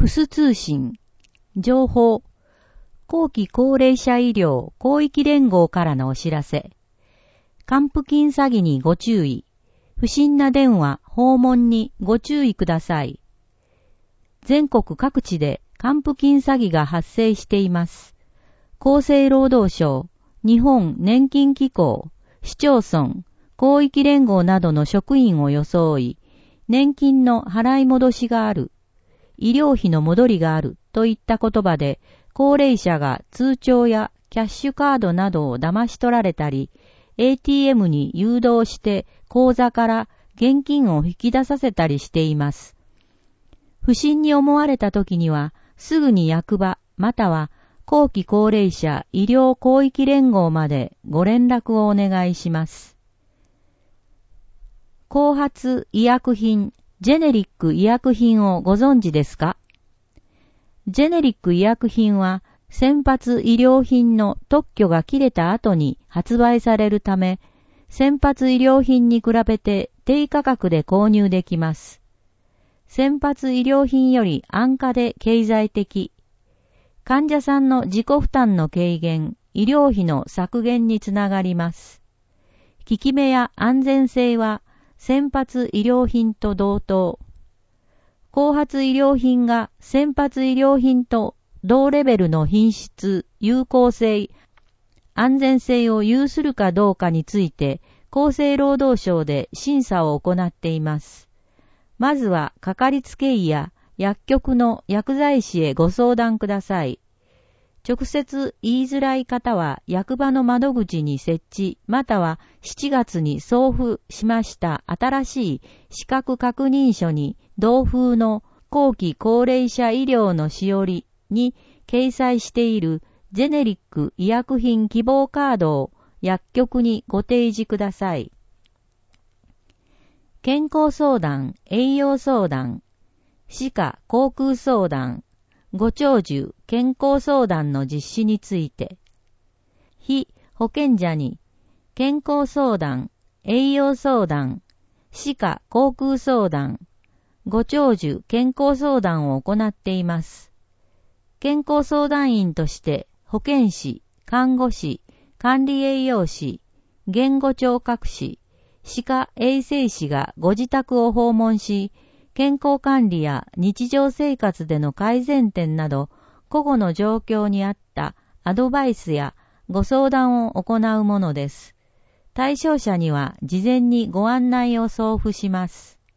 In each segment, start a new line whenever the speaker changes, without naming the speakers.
ス通信、情報、後期高齢者医療広域連合からのお知らせ。還付金詐欺にご注意。不審な電話、訪問にご注意ください。全国各地で還付金詐欺が発生しています。厚生労働省、日本年金機構、市町村、広域連合などの職員を装い、年金の払い戻しがある、医療費の戻りがあるといった言葉で、高齢者が通帳やキャッシュカードなどを騙し取られたり、ATM に誘導して口座から現金を引き出させたりしています。不審に思われた時には、すぐに役場または後期高齢者医療広域連合までご連絡をお願いします。後発医薬品、ジェネリック医薬品をご存知ですか？ジェネリック医薬品は先発医療品の特許が切れた後に発売されるため、先発医療品に比べて低価格で購入できます。先発医療品より安価で経済的。患者さんの自己負担の軽減、医療費の削減につながります。効き目や安全性は先発医療品と同等。後発医療品が先発医療品と同レベルの品質、有効性、安全性を有するかどうかについて、厚生労働省で審査を行っています。まずは、かかりつけ医や薬局の薬剤師へご相談ください。直接言いづらい方は薬場の窓口に設置または7月に送付しました新しい資格確認書に同封の後期高齢者医療のしおりに掲載しているジェネリック医薬品希望カードを薬局にご提示ください。健康相談、栄養相談、歯科航空相談、ご長寿健康相談の実施について、被保険者に健康相談、栄養相談、歯科航空相談、ご長寿健康相談を行っています。健康相談員として保健師、看護師、管理栄養士、言語聴覚士、歯科衛生士がご自宅を訪問し、健康管理や日常生活での改善点など、個々の状況に合ったアドバイスやご相談を行うものです。対象者には事前にご案内を送付します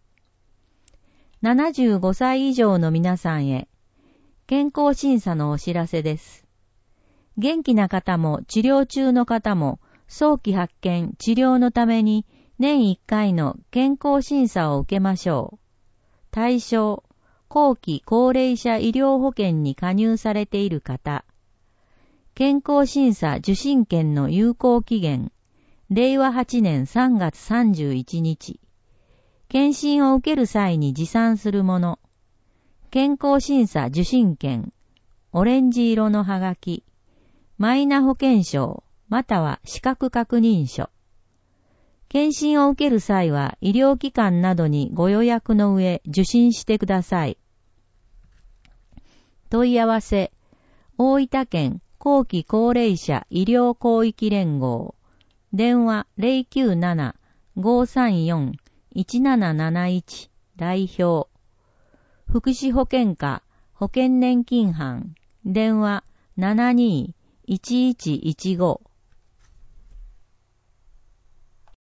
。75歳以上の皆さんへ、健康審査のお知らせです。元気な方も治療中の方も早期発見・治療のために年1回の健康審査を受けましょう。対象、後期高齢者医療保険に加入されている方。健康審査受診券の有効期限、令和8年3月31日。検診を受ける際に持参するもの。健康審査受診券、オレンジ色のはがき、マイナ保険証、または資格確認書。検診を受ける際は医療機関などにご予約の上受診してください。問い合わせ、大分県後期高齢者医療広域連合、電話 097-534-1771 代表、福祉保険課保険年金班、電話 72-1115